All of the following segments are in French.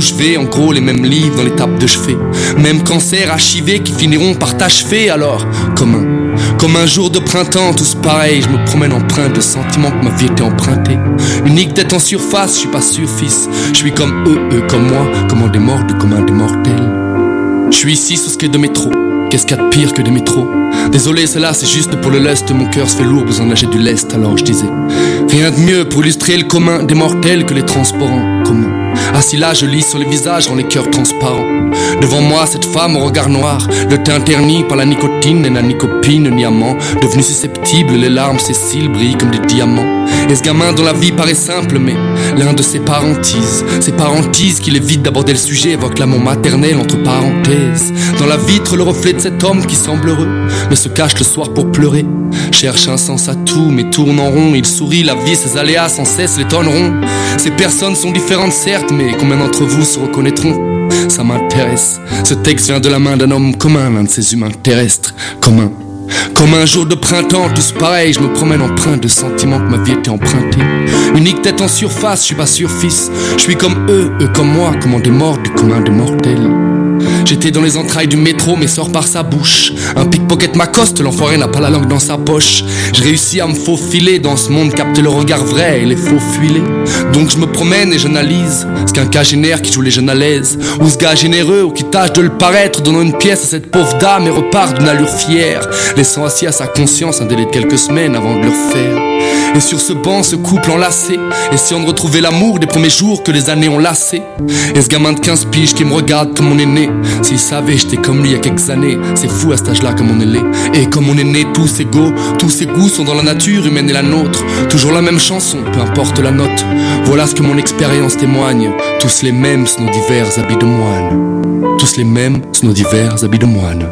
je vais, en gros les mêmes livres dans les tables de chevet. Même cancer achivé qui finiront par t'achever. Alors, comme un jour de printemps, tous pareils, je me promène empreint de sentiments que ma vie était empruntée. Unique tête en surface, je suis pas sûr fils. Je suis comme eux comme moi, comme un des morts du commun des mortels. Je suis ici sur ce quai de métro. Qu'est-ce qu'il y a de pire que des métros? Désolé, cela c'est juste pour le lust. Mon cœur se fait lourd, besoin de lâcher du lest. Alors je disais, rien de mieux pour illustrer le commun des mortels que les transports en commun. Assis là, je lis sur les visages, rend les cœurs transparents. Devant moi, cette femme au regard noir, le teint terni par la nicotine et la nicopine, ni amant. Devenue susceptible, les larmes, ses cils brillent comme des diamants. Et ce gamin dont la vie paraît simple, mais l'un de ses parentises qu'il évite d'aborder le sujet, évoque l'amour maternel entre parenthèses. Dans la vitre, le reflet de cet homme qui semble heureux, mais se cache le soir pour pleurer. Cherche un sens à tout, mais tourne en rond. Il sourit, la vie, ses aléas sans cesse l'étonneront. Ces personnes sont différentes certes, mais combien d'entre vous se reconnaîtront? Ça m'intéresse. Ce texte vient de la main d'un homme commun, l'un de ces humains terrestres communs. Comme un jour de printemps, tous pareils, je me promène empreint de sentiments que ma vie était empruntée. Unique tête en surface, je suis pas sûr fils. Je suis comme eux comme moi, comme un des morts du commun des mortels. J'étais dans les entrailles du métro, mais sort par sa bouche. Un pickpocket m'accoste, l'enfoiré n'a pas la langue dans sa poche. Je réussis à me faufiler dans ce monde, capter le regard vrai et les faux fuilés. Donc je me promène et j'analyse ce qu'un cagénaire qui joue les jeunes à l'aise, ou ce gars généreux ou qui tâche de le paraître, donnant une pièce à cette pauvre dame et repart d'une allure fière, laissant assis à sa conscience un délai de quelques semaines avant de le refaire. Et sur ce banc, ce couple enlacé, essayant de retrouver l'amour des premiers jours que les années ont lassé. Et ce gamin de 15 piges qui me regarde comme mon aîné, s'il savait j'étais comme lui il y a quelques années. C'est fou à cet âge-là comme on est laid. Et comme on est né tous égaux, tous ces goûts sont dans la nature humaine et la nôtre. Toujours la même chanson, peu importe la note. Voilà ce que mon expérience témoigne. Tous les mêmes sous nos divers habits de moine. Tous les mêmes sous nos divers habits de moine.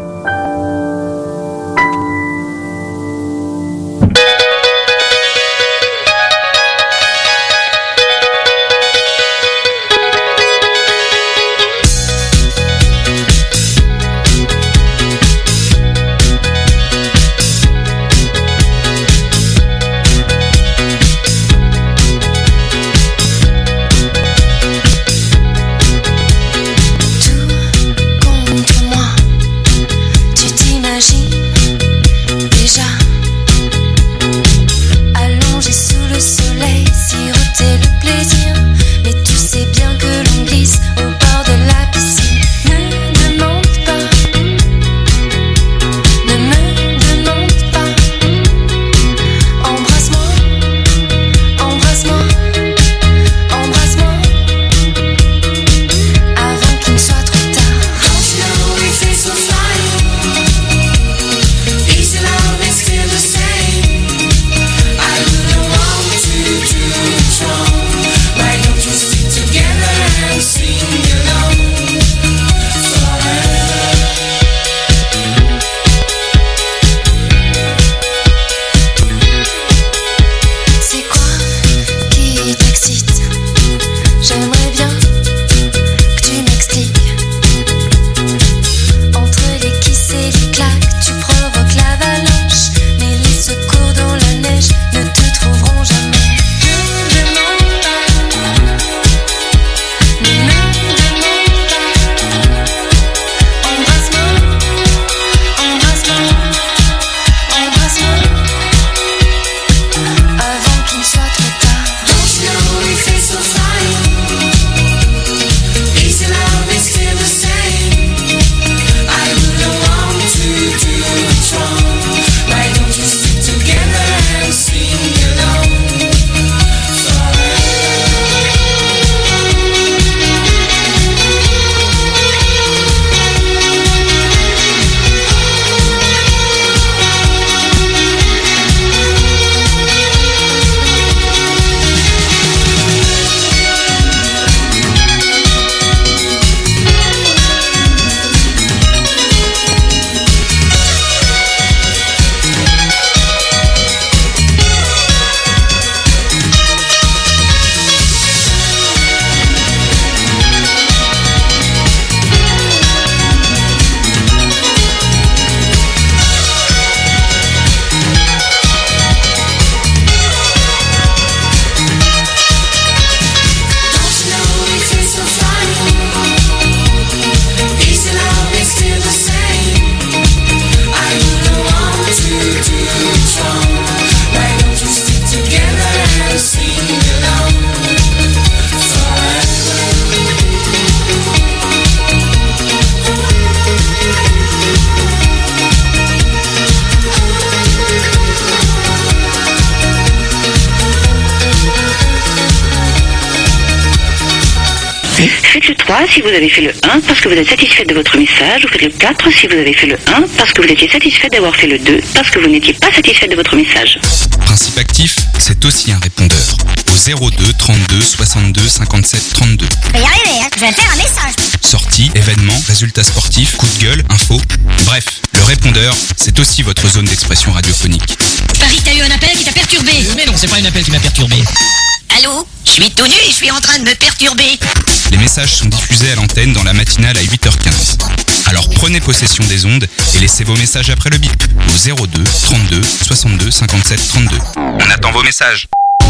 faites le 3 si vous avez fait le 1 parce que vous êtes satisfait de votre message. Vous faites le 4 si vous avez fait le 1 parce que vous étiez satisfait d'avoir fait le 2 parce que vous n'étiez pas satisfait de votre message. Principe actif, c'est aussi un répondeur. Au 02 32 62 57 32. Je vais y arriver, hein. Je vais faire un message. Sorties, événements, résultats sportifs, coups de gueule, infos. Bref, le répondeur, c'est aussi votre zone d'expression radiophonique. Paris, t'as eu un appel qui t'a perturbé. Mais non, c'est pas une appel qui m'a perturbé. Allô? Je suis tout nu et je suis en train de me perturber. Les messages sont diffusés à l'antenne dans la matinale à 8h15. Alors prenez possession des ondes et laissez vos messages après le bip. Au 02 32 62 57 32. On attend vos messages.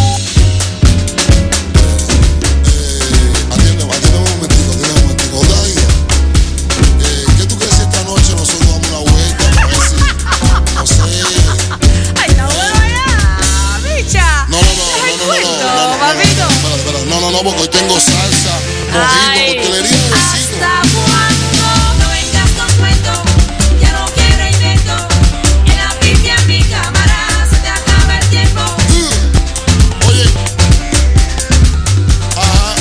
No, porque hoy tengo salsa, mojito, coctelería y besito. ¿Hasta cuándo? No vengas con cuento, ya no quiero invento. En la pifia mi cámara se te acaba el tiempo. Oye, ajá.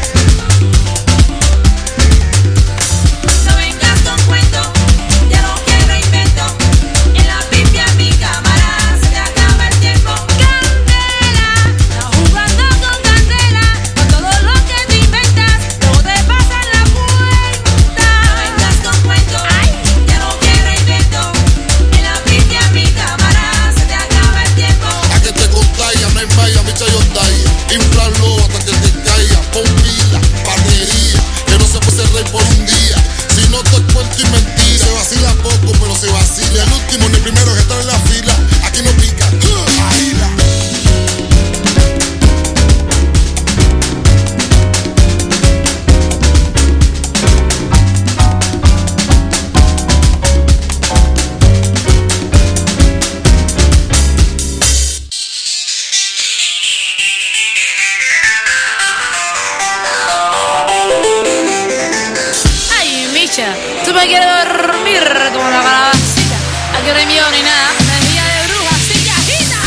No vengas con cuento, ya no quiero invento. En la pifia mi cámara se te acaba el tiempo. Candela, no jugando con candela. Todo lo que te inventas, luego te pasan la cuenta. No vengas con cuento, ya no quiero invento. En la pifia mi cámara se te acaba el tiempo. A que te contaya, no hay falla, micha yo talla. Inflalo hasta que te caiga. Pon pila, batería, que no se puede ser rey por un día. Si no te cuento y mentira, se vacila poco, pero se vacila. El último ni el primero que está en la fila. Aquí no pica, agila. Ay, Micha, tú me quieres dormir como una calabacita. Aquí no hay mío ni nada, energía de bruja, así que agita.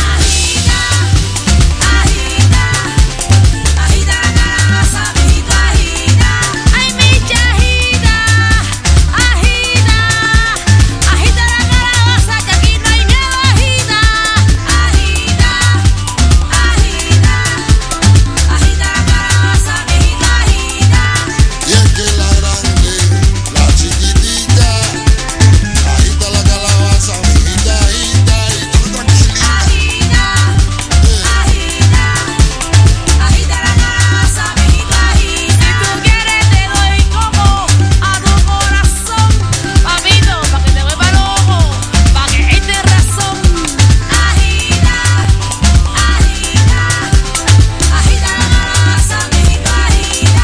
Agita, agita, agita la calabaza, mijito, agita. Ay, Micha, agita, agita, agita la calabaza, que aquí no hay miedo, agita. Agita, agita, agita la calabaza, mijito, agita. Y es que la grande, la chiquitita, agita la calabaza, mijita, agita, y tú tranquilita. Agita, agita, agita la calabaza, mijito, agita. Si tú quieres te doy como a tu corazón, papito, pa' que te vuelva loco, pa' que esté razón. Agita, agita, agita la calabaza, mijito, agita.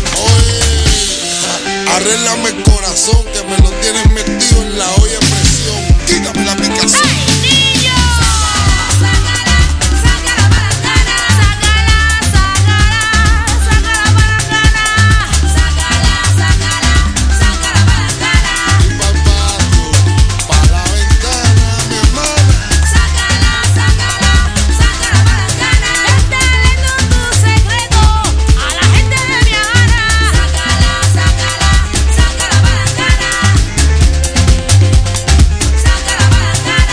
Oye, arréglame el corazón que me lo tienes metido en la olla de presión. Quítame la picazón. ¡Ay, niño! Sácala, sácala palangana. Sácala, sácala, sácala palangana. Sácala, sácala, sácala palangana. Y papazo, pa' la ventana, mi hermana. Sácala, sácala, sácala palangana. Está leyendo tu secreto a la gente de mi Habana. Sácala, sácala, sácala palangana. Sácala palangana.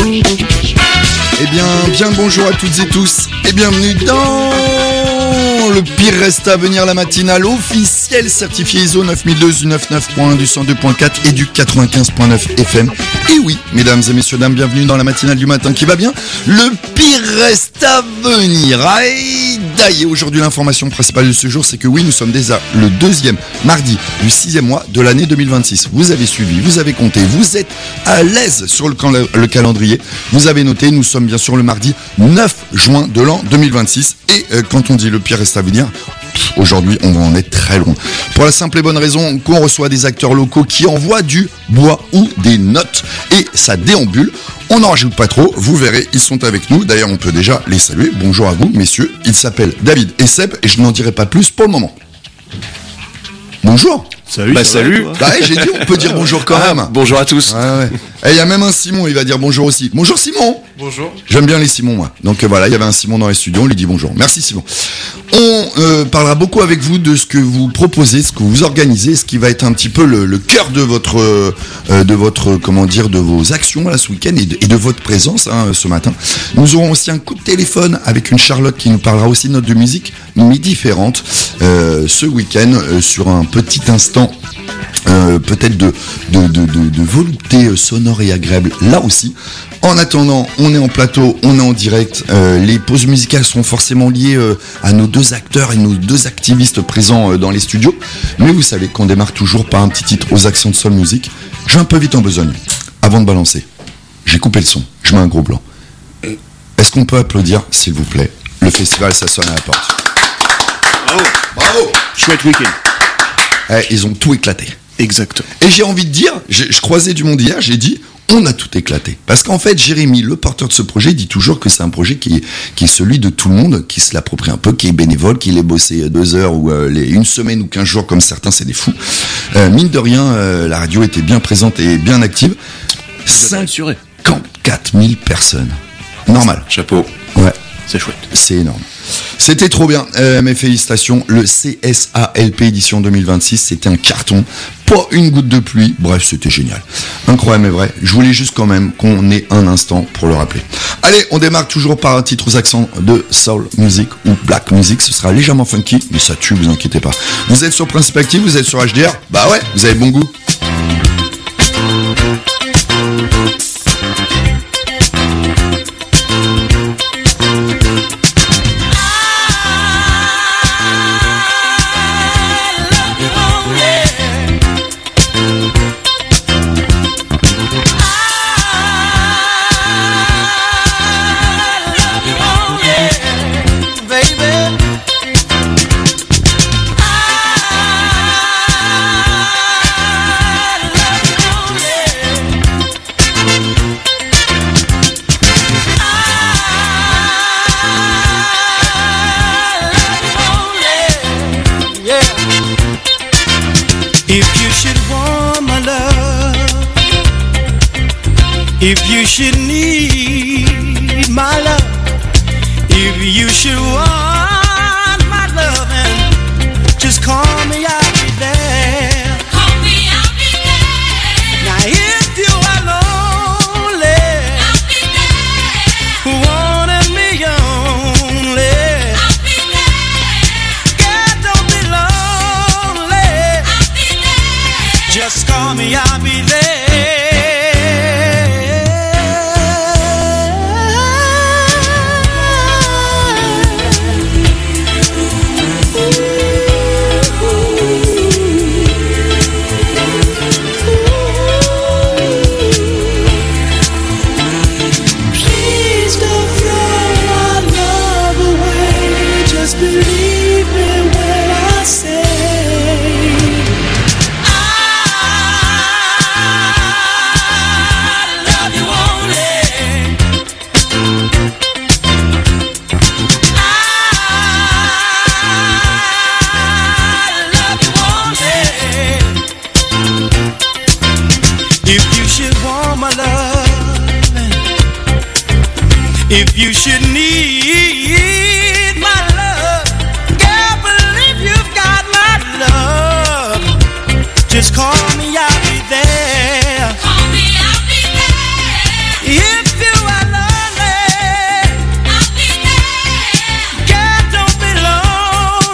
Eh bien, bonjour à toutes et tous et bienvenue dans le pire reste à venir, la matinale officielle certifiée ISO 9002 du 99.1, du 102.4 et du 95.9 FM. Et oui, mesdames et messieurs, dames, bienvenue dans la matinale du matin qui va bien. Le pire reste à venir. Aïe, aujourd'hui, l'information principale de ce jour, c'est que oui, nous sommes déjà le deuxième mardi du 6e mois de l'année 2026. Vous avez suivi, vous avez compté, vous êtes à l'aise sur le calendrier. Vous avez noté, nous sommes bien sûr le mardi 9 juin de l'an 2026. Et quand on dit le pire reste à venir, aujourd'hui, on va en être très loin. Pour la simple et bonne raison qu'on reçoit des acteurs locaux qui envoient du bois ou des notes. Et ça déambule. On n'en rajoute pas trop. Vous verrez, ils sont avec nous. D'ailleurs, on peut déjà les saluer. Bonjour à vous, messieurs. Ils s'appellent David et Seb. Et je n'en dirai pas plus pour le moment. Bonjour. Salut. Salut. J'ai dit, on peut dire bonjour quand même. Bonjour à tous. Ouais. Et il y a même un Simon, il va dire bonjour aussi. Bonjour Simon. Bonjour. J'aime bien les Simons, moi. Donc voilà, il y avait un Simon dans les studios, on lui dit bonjour. Merci Simon. On parlera beaucoup avec vous de ce que vous proposez, ce que vous organisez, ce qui va être un petit peu le cœur de votre comment dire, de vos actions là ce week-end et de votre présence ce matin. Nous aurons aussi un coup de téléphone avec une Charlotte qui nous parlera aussi de notes de musique, mais différentes, ce week-end sur un petit instant. Peut-être de volupté sonore et agréable là aussi. En attendant, on est en plateau, on est en direct. Les pauses musicales seront forcément liées à nos deux acteurs et nos deux activistes présents dans les studios. Mais vous savez qu'on démarre toujours par un petit titre aux accents de soul music. Je vais un peu vite en besogne. Avant de balancer, j'ai coupé le son, je mets un gros blanc. Est-ce qu'on peut applaudir, s'il vous plaît? Le festival, ça sonne à la porte. Bravo. Chouette week-end. Ils ont tout éclaté. Exactement. Et j'ai envie de dire, je croisais du monde hier, j'ai dit, on a tout éclaté. Parce qu'en fait, Jérémy, le porteur de ce projet, dit toujours que c'est un projet qui est celui de tout le monde, qui se l'approprie un peu, qui est bénévole, qui l'ait bossé 2 heures ou une semaine ou 15 jours comme certains, c'est des fous. Mine de rien, la radio était bien présente et bien active. 54 000 personnes. Normal. Chapeau. Ouais. C'est chouette. C'est énorme. C'était trop bien, mes félicitations. Le CSALP édition 2026, c'était un carton. Pas une goutte de pluie. Bref, c'était génial. Incroyable mais vrai. Je voulais juste quand même qu'on ait un instant pour le rappeler. Allez, on démarre toujours par un titre aux accents de soul music ou black music. Ce sera légèrement funky, mais ça tue, vous inquiétez pas. Vous êtes sur Principe Active, vous êtes sur HDR. Bah ouais, vous avez bon goût. If you should need my love, if you should want my loving, just call me, I'll be there. Call me, I'll be there. Now if you are lonely, I'll be there. wanting me only, I'll be there. God, don't be lonely, I'll be there. just call me, I'll be there. If you should need my love, girl, believe you've got my love. Just call me, I'll be there. Call me, I'll be there. If you are lonely, I'll be there. girl, don't be lonely.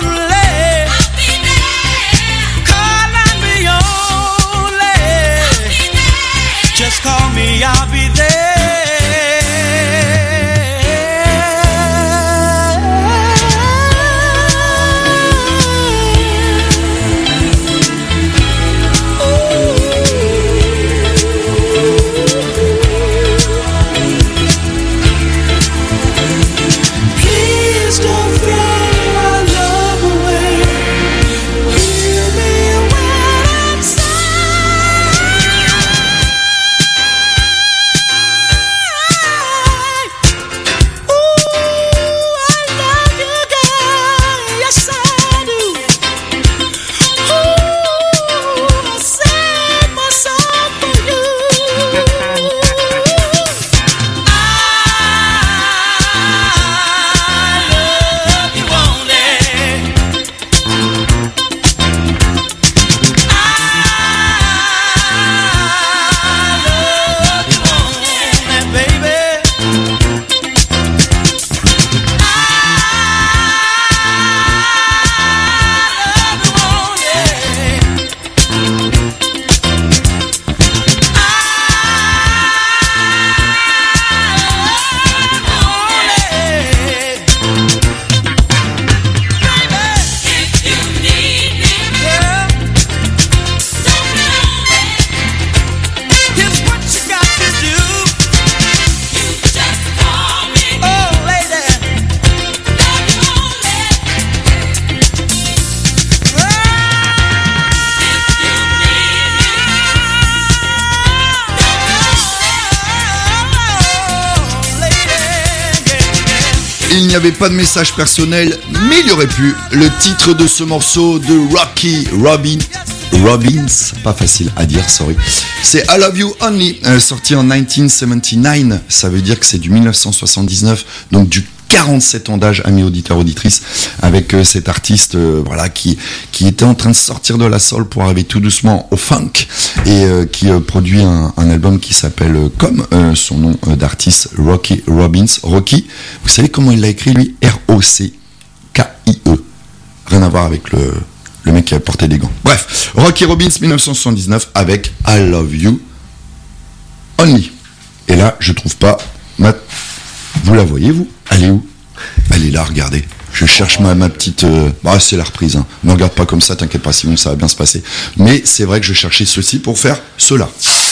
Il n'y avait pas de message personnel, mais il y aurait pu. Le titre de ce morceau de Rocky Robbins, pas facile à dire, sorry. C'est I Love You Only, sorti en 1979. Ça veut dire que c'est du 1979, donc du 47 ans d'âge, amis auditeurs, auditrices, avec cet artiste voilà, qui était en train de sortir de la soul pour arriver tout doucement au funk et qui produit un album qui s'appelle comme son nom d'artiste, Rocky Robbins. Rocky, vous savez comment il l'a écrit lui? R-O-C-K-I-E. Rien à voir avec le mec qui a porté des gants. Bref, Rocky Robbins 1979 avec I Love You Only. Et là, je trouve pas vous la voyez, vous? Elle est où? Elle est là, regardez. Je cherche ma petite... c'est la reprise. Hein. Ne regarde pas comme ça, t'inquiète pas, sinon ça va bien se passer. Mais c'est vrai que je cherchais ceci pour faire cela.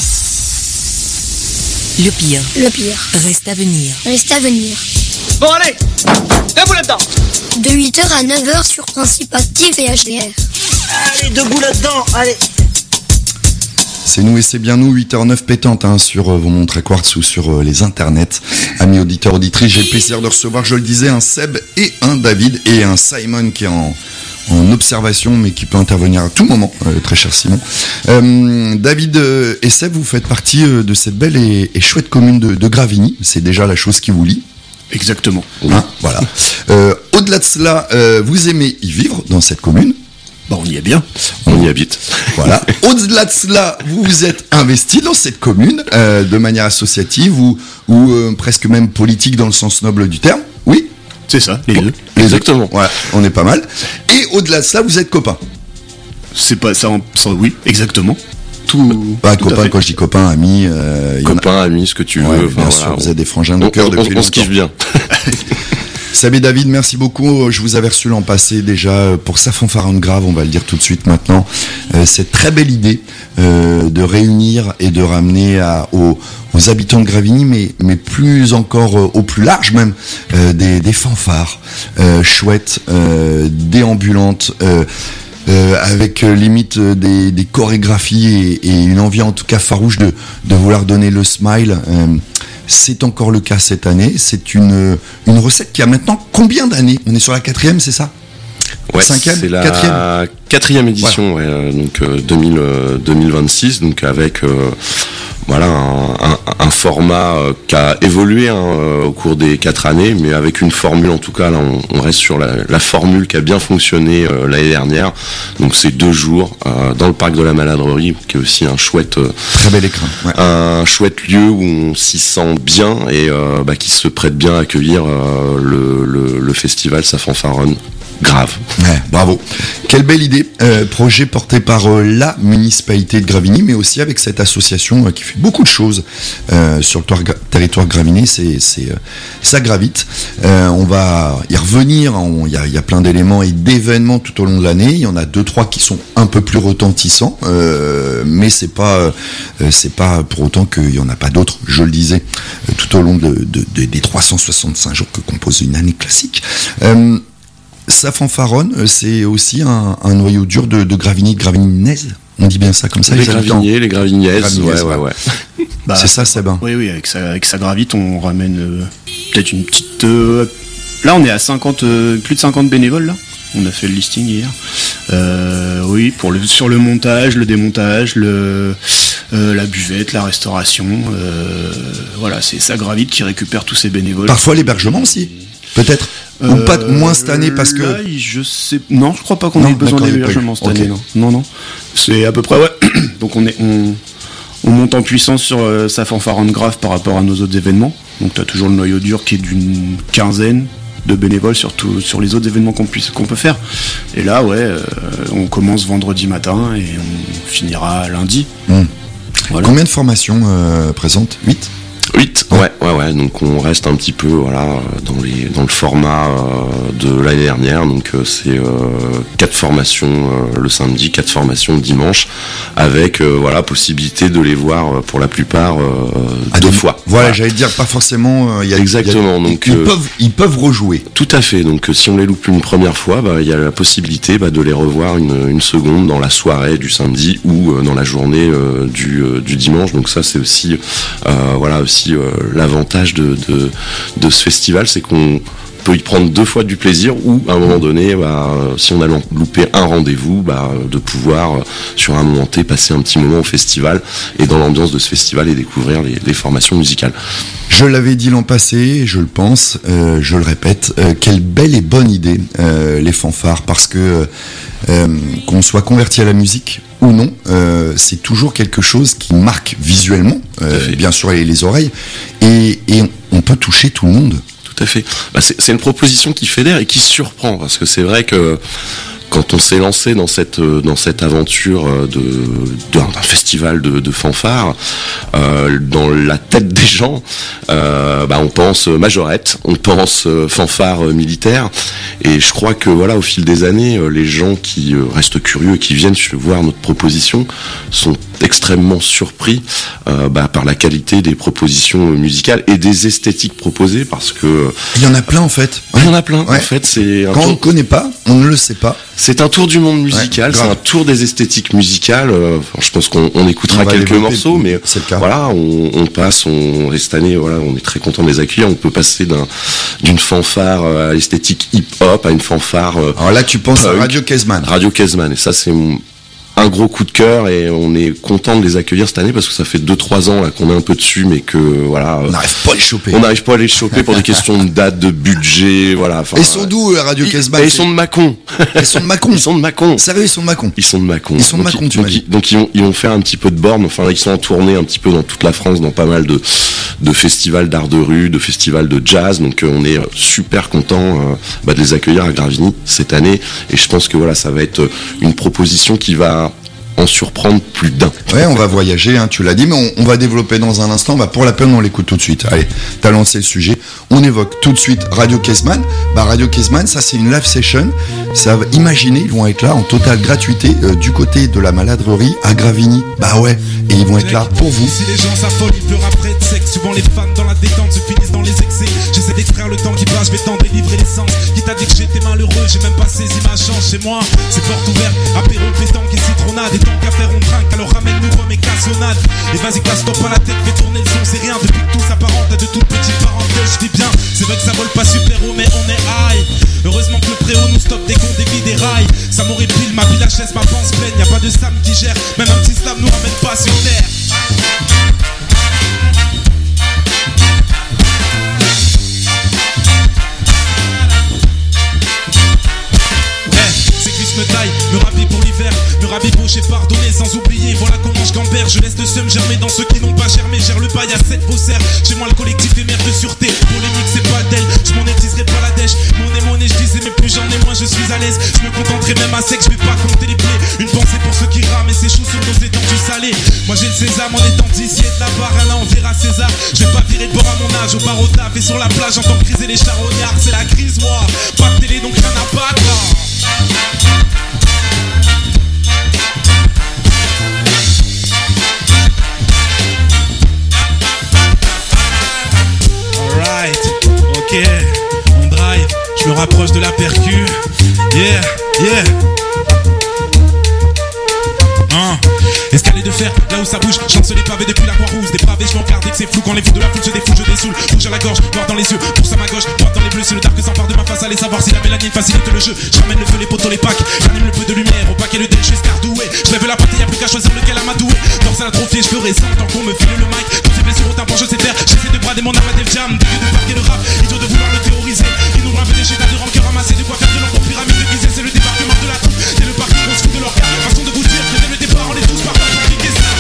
Le pire reste à venir. Bon, allez, debout là-dedans. De 8h à 9h sur Principe Actif et HDR. Allez, debout là-dedans, allez. C'est nous et c'est bien nous, 8h09 pétante sur vos montres à quartz ou sur les internets. Amis auditeurs, auditrices, j'ai le plaisir de recevoir, je le disais, un Seb et un David et un Simon qui est en observation mais qui peut intervenir à tout moment, très cher Simon. David et Seb, vous faites partie de cette belle et chouette commune de Gravigny, c'est déjà la chose qui vous lie. Exactement. Hein, voilà. Au-delà de cela, vous aimez y vivre dans cette commune. On y est bien, on y habite. Voilà. Au-delà de cela, vous vous êtes investi dans cette commune de manière associative ou presque même politique dans le sens noble du terme. Oui. C'est ça, les deux. Exactement. Voilà, on est pas mal. Et au-delà de cela, vous êtes copains. C'est pas ça, oui, exactement. Tout. Copain, quand je dis copain, ami. Copain, ami, ce que tu veux. Bien sûr, vous êtes des frangins de cœur depuis longtemps. On se kiffe bien. Seb et David, merci beaucoup. Je vous avais reçu l'an passé déjà pour sa fanfaronne grave, on va le dire tout de suite maintenant. Cette très belle idée de réunir et de ramener aux habitants de Gravigny, mais plus encore au plus large même, des fanfares chouettes, déambulantes. Avec limite des chorégraphies et une envie en tout cas farouche de vouloir donner le smile. C'est encore le cas cette année. C'est une recette qui a maintenant combien d'années? On est sur la 4e, c'est ça? Ouais, 5e, c'est la 4e édition, voilà. Ouais, donc 2026, donc avec un format qui a évolué au cours des 4 années, mais avec une formule, en tout cas là on reste sur la formule qui a bien fonctionné l'année dernière. Donc c'est 2 jours dans le parc de la Maladrerie, qui est aussi un chouette très bel écran, ouais. Un chouette lieu où on s'y sent bien et qui se prête bien à accueillir le festival Sa fanfaronne grave. Ouais, bravo. Quelle belle idée. Projet porté par la municipalité de Gravigny, mais aussi avec cette association qui fait beaucoup de choses sur le territoire gravignais. Ça gravite. On va y revenir. Il y a plein d'éléments et d'événements tout au long de l'année. Il y en a 2-3 qui sont un peu plus retentissants, mais c'est pas pour autant qu'il y en a pas d'autres. Je le disais tout au long des 365 jours que compose une année classique. Sa fanfaronne, c'est aussi un noyau dur de Gravigny, de Gravignaises. On dit bien ça comme ça. Les Gravignais, les Gravignaises, ouais. C'est ça, Sabin. Oui, avec sa gravite, on ramène peut-être une petite. Là, on est à plus de 50 bénévoles là. On a fait le listing hier. Oui, sur le montage, le démontage, la buvette, la restauration. Voilà, c'est sa gravite qui récupère tous ces bénévoles. Parfois l'hébergement aussi, peut-être. Ou pas moins cette année parce que. Là, non, je crois pas qu'on ait besoin d'hébergement cette année. Non. C'est à peu près ouais. Donc on monte en puissance sur sa fanfaronne grave par rapport à nos autres événements. Donc t'as toujours le noyau dur qui est d'une 15aine de bénévoles sur les autres événements qu'on peut faire. Et là on commence vendredi matin et on finira lundi. Voilà. Combien de formations présentes? 8 Ouais. Donc on reste un petit peu dans le format de l'année dernière. Donc c'est 4 formations le samedi, 4 formations le dimanche, avec possibilité de les voir pour la plupart 2 fois. Voilà, j'allais dire pas forcément. Exactement. Donc ils peuvent rejouer. Tout à fait. Donc si on les loupe une première fois, il y a la possibilité de les revoir une seconde dans la soirée du samedi ou dans la journée du dimanche. Donc ça c'est aussi l'avantage de ce festival, c'est qu'on peut y prendre 2 fois du plaisir, ou à un moment donné, si on a loupé un rendez-vous, de pouvoir sur un moment T passer un petit moment au festival et dans l'ambiance de ce festival et découvrir les formations musicales. Je l'avais dit l'an passé, je le pense, je le répète, quelle belle et bonne idée les fanfares, parce que qu'on soit converti à la musique ou non, c'est toujours quelque chose qui marque visuellement, bien sûr les oreilles, et on peut toucher tout le monde. Tout à fait. C'est une proposition qui fédère et qui surprend, parce que c'est vrai que quand on s'est lancé dans cette aventure d'un festival de fanfare, dans la tête des gens, on pense majorette, on pense fanfare militaire, et je crois que au fil des années, les gens qui restent curieux et qui viennent voir notre proposition sont extrêmement surpris par la qualité des propositions musicales et des esthétiques proposées, parce que il y en a plein en fait. Il y en a plein. Ouais. En fait, c'est quand on ne connaît pas, on ne le sait pas. C'est un tour du monde musical, c'est un tour des esthétiques musicales. Je pense qu'on écoutera quelques morceaux, mais voilà, on passe. Et cette année, on est très content de les accueillir. On peut passer d'une fanfare à l'esthétique hip-hop à une fanfare. Alors là, tu penses à Radio Kezman. Radio Kezman, et ça, c'est un gros coup de cœur, et on est content de les accueillir cette année, parce que ça fait 2-3 ans là qu'on est un peu dessus, mais que on n'arrive pas à les choper. On n'arrive pas à les choper pour des questions de date, de budget, voilà. Ils sont d'où Radio Kezman? Ils sont de Mâcon. Ils sont de Mâcon. Ils sont de Mâcon. Sérieux, ils sont de Mâcon. Ils sont de Mâcon. Ils sont de Mâcon, tu m'as dit. Donc ils vont faire un petit peu de borne. Enfin là, ils sont en tournée un petit peu dans toute la France, dans pas mal de festivals d'art de rue, de festivals de jazz. Donc on est super content de les accueillir à Gravigny cette année. Et je pense que ça va être une proposition qui va en surprendre plus d'un. Ouais, on va voyager, tu l'as dit, mais on va développer dans un instant. Pour la peine, on l'écoute tout de suite. Allez, t'as lancé le sujet. On évoque tout de suite Radio Kezman. Radio Kezman, ça c'est une live session. Imaginez, ils vont être là en totale gratuité du côté de la Maladrerie à Gravigny. Et ils vont être là pour vous. Si les gens s'affolent, ils pleurent après de sexe. Souvent les fans dans la détente se finissent dans les excès. J'essaie d'extraire le temps qui passe, je vais t'en délivrer l'essence. Qui t'a dit que j'étais malheureux, j'ai même pas saisi ma chance. Chez moi, c'est porte ouverte, apéro, pétanque et citronnade. Et tant qu'à faire on trinque, alors ramène-nous rhum et cassonade. Et vas-y casse-toi pas la tête, fais tourner le son, c'est rien. Depuis que tout s'apparente à de toutes petites parenthèses, je dis bien. C'est vrai que ça vole pas super haut, mais on est high. Heureusement que le préau nous stoppe des cons, des vies, des rails. Ça m'aurait pile, ma vie, la chaise, ma panse pleine. Y'a pas de Sam qui gère, même un petit slam nous ramène pas sur terre. Ces cuisses me taillent, me rhabille pour l'hiver, me rabibocher, pardonner sans oublier. Voilà comment je gamberge, je laisse le seum germer dans ceux qui n'ont pas germé. Gère le paille à 7 faussaires. Chez moi le collectif est mère de sûreté. Polémique c'est pas d'elle, je monétiserai pas la dèche. Monnaie, je disais mais plus j'en ai moins je suis à l'aise. Je me contenterai même à sec, je vais pas compter les plaies. Une pensée pour ceux qui rament et s'échouent sur nos étendues salées. Moi j'ai le sésame en étant d'ici et de la barre, là on vire à César. Je vais pas virer de bord à mon âge, au bar au taf et sur la plage j'entends criser les charognards. C'est la crise moi, pas de télé donc rien à battre là. Alright, ok, on drive, je me rapproche de la percu. Yeah. Escalier de fer, là où ça bouge, chante les pavés depuis la Croix-Rousse. Dépravé, je m'encarde dès que c'est flou. Quand les fous de la foule se défoulent, je dessoule. Rouge à la gorge, noir dans les yeux, pour ça ma gauche, noir dans les bleus. C'est le dark que s'empare de ma face, allez savoir si la mélanine facilite le jeu. Je ramène le feu, les poteaux, les packs, j'anime le peu de lumière. Au paquet le dé, je suis escardoué. Je lève la patte, y'a plus qu'à choisir lequel amadoué. Dans un atrophié, je ferai 100 ans qu'on me file le mic. Quand c'est blessé au timpan, je sais faire. J'essaie de brader mon âme à Def Jam. Dégueu de parquer le rap, idiot de vouloir le théoriser. Il nous un peu des chétas de rancœur ramassés, de quoi faire de l'encre pyramide déguisée. C'est le débarquement de la troupe, c'est le parti qu'on se fout de leur cas. Façon de vous dire, dès le départ, on est tous partis pour piquer ça.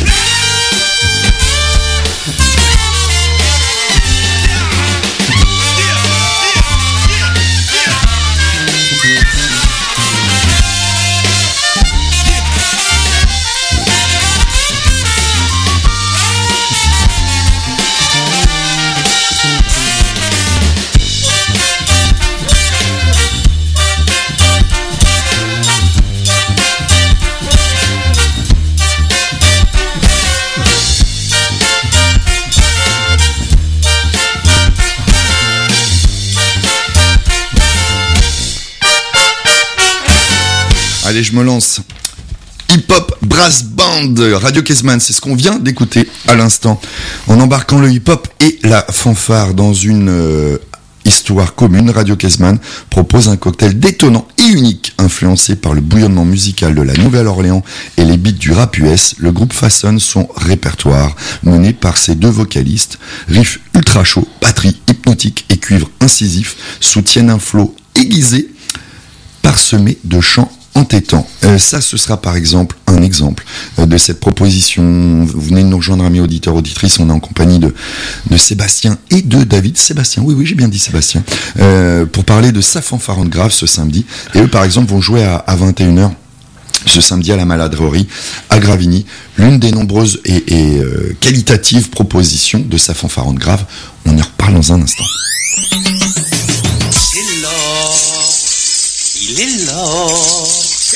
Allez, je me lance. Hip-hop Brass Band, Radio Kezman, c'est ce qu'on vient d'écouter à l'instant. En embarquant le hip-hop et la fanfare dans une Histoire commune, Radio Kesman propose un cocktail détonnant et unique, influencé par le bouillonnement musical de la Nouvelle-Orléans et les beats du rap US. Le groupe façonne son répertoire, mené par ses 2 vocalistes. Riff ultra chaud, batterie hypnotique et cuivre incisif soutiennent un flow aiguisé, parsemé de chants entêtants. Ça, ce sera par exemple un exemple de cette proposition. Vous venez de nous rejoindre, amis auditeurs, auditrices. On est en compagnie de Sébastien et de David. Sébastien, oui, j'ai bien dit Sébastien. Pour parler de sa fanfaronne grave ce samedi. Et eux, par exemple, vont jouer à 21h. Ce samedi à la Maladrerie, à Gravigny, l'une des nombreuses et qualitatives propositions de sa fanfaronne grave. On y reparle dans un instant. C'est l'or, il est l'or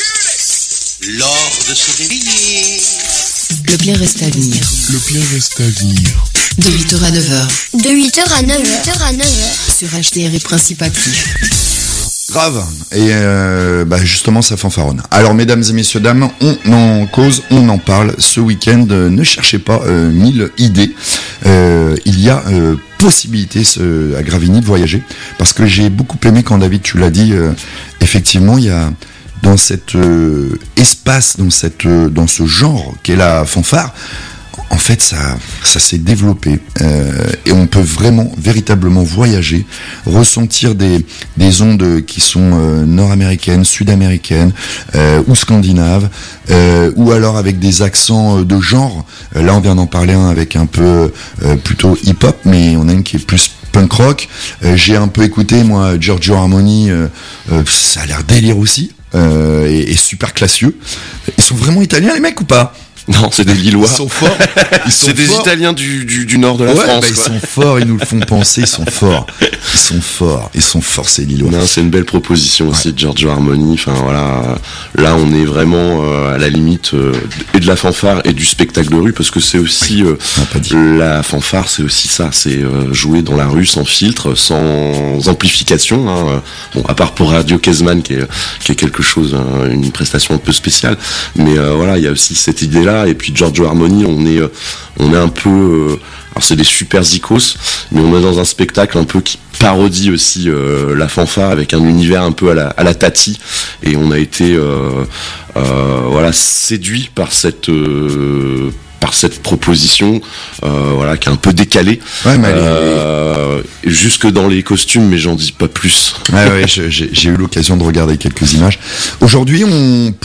de se réveiller. Le bien reste à venir. Le bien reste à venir. De 8h à 9h. De 8h à 9h. Sur HDR et Principe Actif. Grave. Et justement, ça fanfaronne. Alors, mesdames et messieurs, dames, on en cause, on en parle. Ce week-end, ne cherchez pas 1000 idées. Il y a possibilité à Gravigny de voyager. Parce que j'ai beaucoup aimé quand, David, tu l'as dit, effectivement, il y a dans cet espace, dans ce genre qu'est la fanfare, en fait, ça s'est développé et on peut véritablement voyager, ressentir des ondes qui sont nord-américaines, sud-américaines ou scandinaves, ou alors avec des accents de genre. Là, on vient d'en parler un avec un peu plutôt hip-hop, mais on a une qui est plus punk rock. J'ai un peu écouté, moi, Giorgio Armoni, ça a l'air délire aussi, et super classieux. Ils sont vraiment italiens, les mecs, ou pas ? Non, c'est des Lillois. Ils sont forts. C'est des Italiens du nord de la France. Ils sont forts, ils nous le font penser, ils sont forts, ces Lillois. Non, c'est une belle proposition aussi de Giorgio Armoni. Enfin voilà, là on est vraiment à la limite et de la fanfare et du spectacle de rue, parce que c'est aussi la fanfare, c'est aussi ça, c'est jouer dans la rue sans filtre, sans amplification. Hein. Bon, à part pour Radio Kesman qui est quelque chose, une prestation un peu spéciale, mais voilà, il y a aussi cette idée-là. Et puis Giorgio Armoni, on est un peu, alors c'est des super zikos, mais on est dans un spectacle un peu qui parodie aussi la fanfare avec un univers un peu à la Tati, et on a été séduit par cette proposition, qui est un peu décalée, jusque dans les costumes, mais j'en dis pas plus. J'ai eu l'occasion de regarder quelques images. Aujourd'hui, on